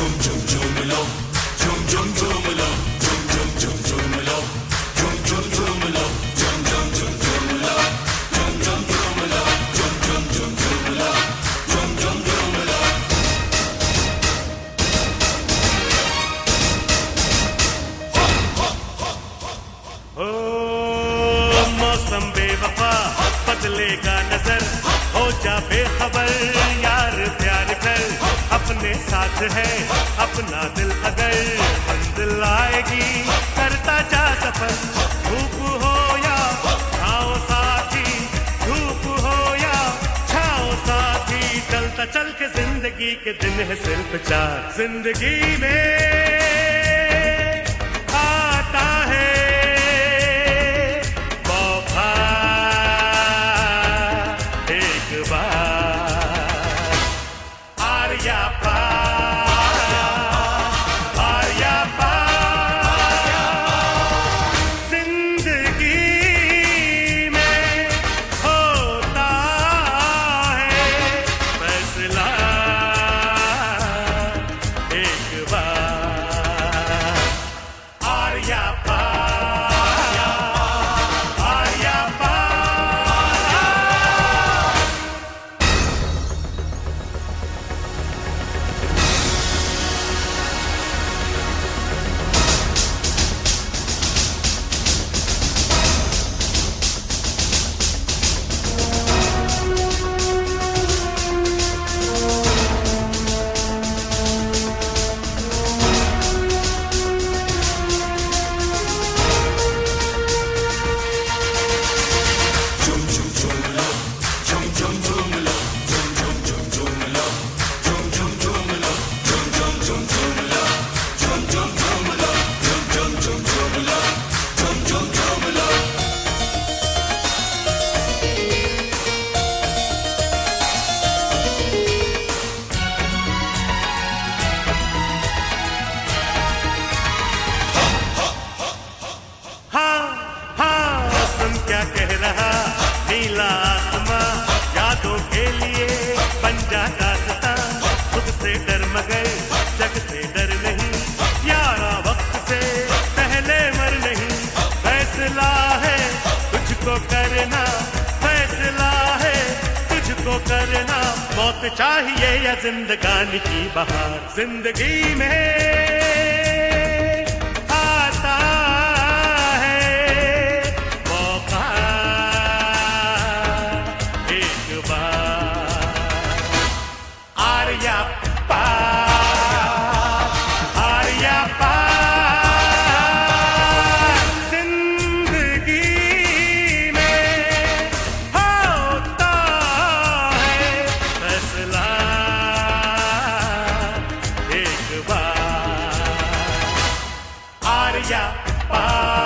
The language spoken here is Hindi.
मौसम बेवफा बदलेगा नजर, हो जा बेखबर यार प्यार कर। अपने साथ है अपना दिल, अगर मंजिल आएगी करता जा सफर। धूप हो या छाओ साथी, धूप हो या छाओ साथी, चलता चल के जिंदगी के दिन है सिर्फ चार। जिंदगी में आता है मौका एक बार, आर या पार, आर या पार। जिंदगी में होता है फैसला एक बार, आर या पार, आर या पार। क्या कह रहा नीला आसमां, यादों के लिए बन जा दास्तां। खुद से डर मगर जग से डर नहीं, यारा वक्त से पहले मर नहीं। फैसला है तुझको करना, फैसला है तुझको करना। मौत चाहिए या जिंदगानी की बहार, जिंदगी में आर या पार।